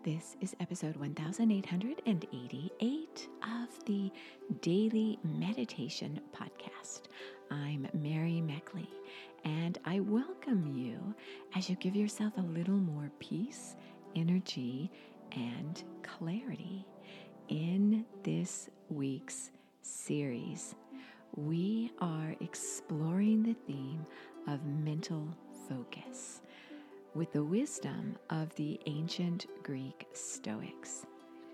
This is episode 1888 of the Daily Meditation Podcast. I'm Mary Meckley, and I welcome you as you give yourself a little more peace, energy, and clarity. In this week's series, we are exploring the theme of mental focus with the wisdom of the ancient Greek Stoics,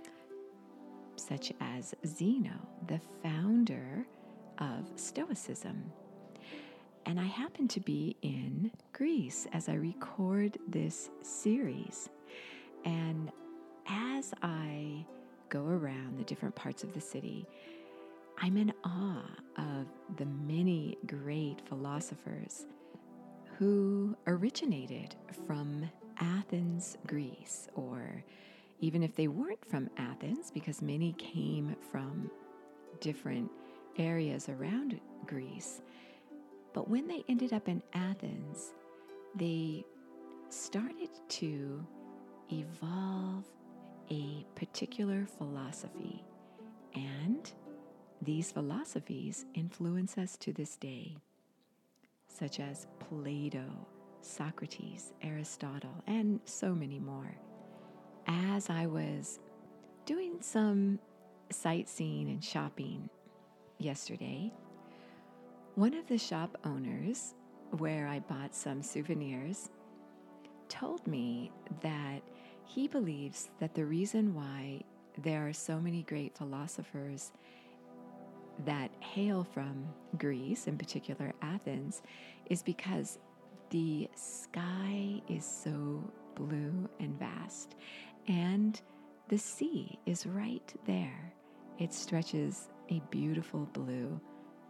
such as Zeno, the founder of Stoicism. And I happen to be in Greece as I record this series. And as I go around the different parts of the city, I'm in awe of the many great philosophers who originated from Athens, Greece, or even if they weren't from Athens, because many came from different areas around Greece. But when they ended up in Athens, they started to evolve a particular philosophy, and these philosophies influence us to this day, such as Plato, Socrates, Aristotle, and so many more. As I was doing some sightseeing and shopping yesterday, one of the shop owners, where I bought some souvenirs, told me that he believes that the reason why there are so many great philosophers that hail from Greece, in particular Athens, is because the sky is so blue and vast, and the sea is right there. It stretches a beautiful blue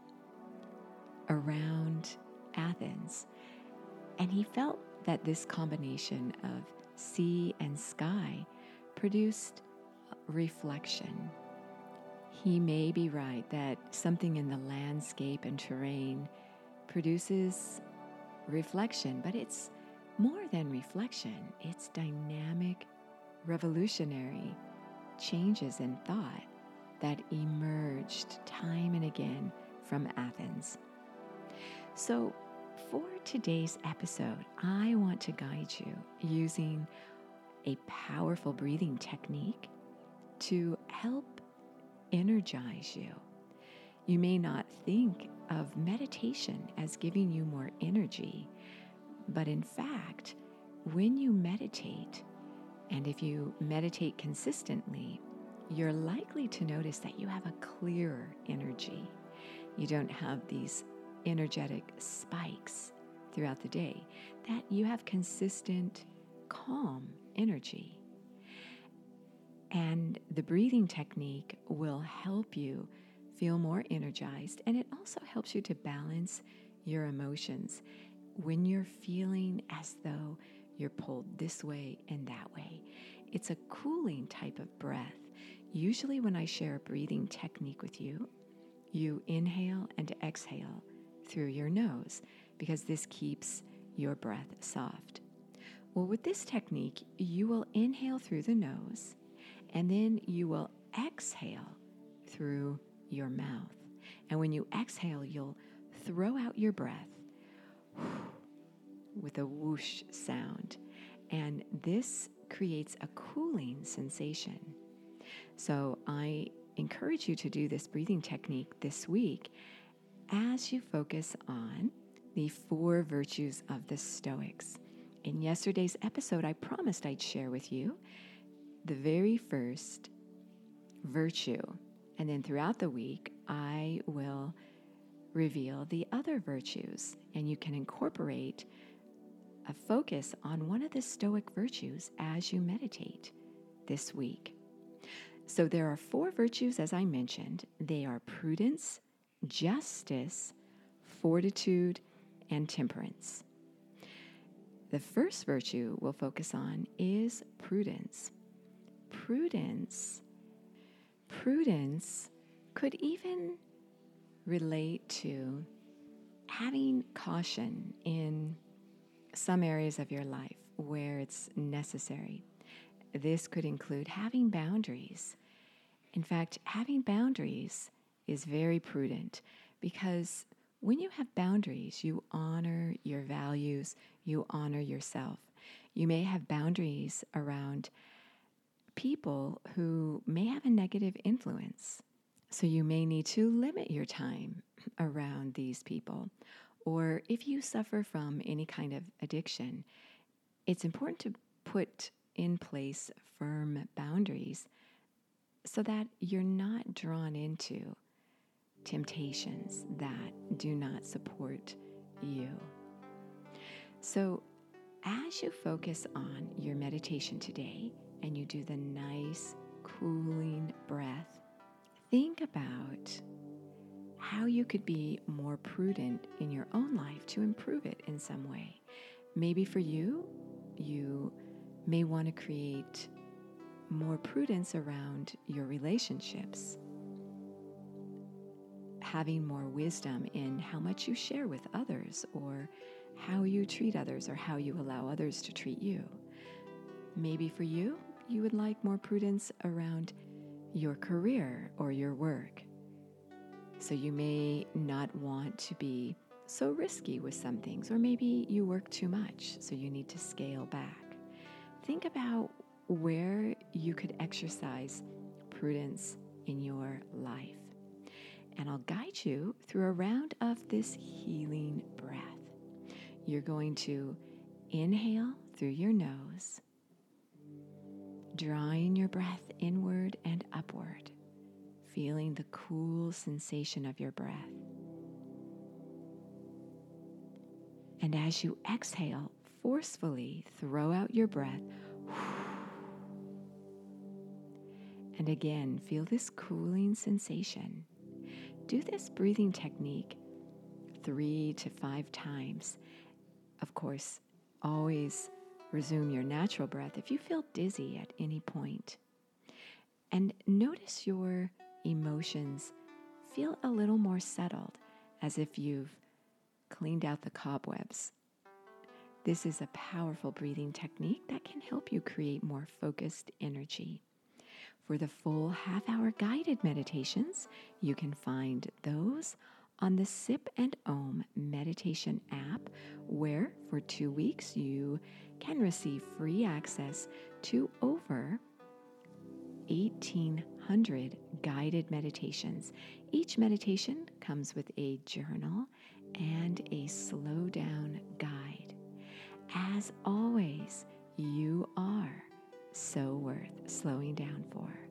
around Athens, and he felt that this combination of sea and sky produced reflection. He may be right that something in the landscape and terrain produces reflection, but it's more than reflection. It's dynamic, revolutionary changes in thought that emerged time and again from Athens. So for today's episode, I want to guide you using a powerful breathing technique to help energize you. You may not think of meditation as giving you more energy, but in fact, when you meditate, and if you meditate consistently, you're likely to notice that you have a clearer energy. You don't have these energetic spikes throughout the day, that you have consistent, calm energy. And the breathing technique will help you feel more energized, and it also helps you to balance your emotions when you're feeling as though you're pulled this way and that way. It's a cooling type of breath. Usually when I share a breathing technique with you, you inhale and exhale through your nose because this keeps your breath soft. Well, with this technique, you will inhale through the nose, and then you will exhale through your mouth. And when you exhale, you'll throw out your breath with a whoosh sound. And this creates a cooling sensation. So I encourage you to do this breathing technique this week as you focus on the 4 virtues of the Stoics. In yesterday's episode, I promised I'd share with you the very first virtue. And then throughout the week, I will reveal the other virtues. And you can incorporate a focus on one of the Stoic virtues as you meditate this week. So there are 4 virtues, as I mentioned. They are prudence, justice, fortitude, and temperance. The first virtue we'll focus on is prudence. Prudence could even relate to having caution in some areas of your life where it's necessary. this could include having boundaries. In fact, having boundaries is very prudent because when you have boundaries, you honor your values, you honor yourself. You may have boundaries around people who may have a negative influence. So you may need to limit your time around these people. Or if you suffer from any kind of addiction, it's important to put in place firm boundaries so that you're not drawn into temptations that do not support you. So as you focus on your meditation today and you do the nice, cooling breath, think about how you could be more prudent in your own life to improve it in some way. Maybe for you, you may want to create more prudence around your relationships, having more wisdom in how much you share with others or how you treat others or how you allow others to treat you. Maybe for you, you would like more prudence around your career or your work. So you may not want to be so risky with some things, or maybe you work too much, so you need to scale back. Think about where you could exercise prudence in your life. And I'll guide you through a round of this healing breath. You're going to inhale through your nose, drawing your breath inward and upward, feeling the cool sensation of your breath. And as you exhale, forcefully throw out your breath. And again, feel this cooling sensation. Do this breathing technique 3 to 5 times. Of course, always resume your natural breath if you feel dizzy at any point. And notice your emotions feel a little more settled, as if you've cleaned out the cobwebs. This is a powerful breathing technique that can help you create more focused energy. For the full half-hour guided meditations, you can find those on the Sip and Om meditation app, where for 2 weeks you can receive free access to over 1,800 guided meditations. Each meditation comes with a journal and a slow down guide. As always, you are so worth slowing down for.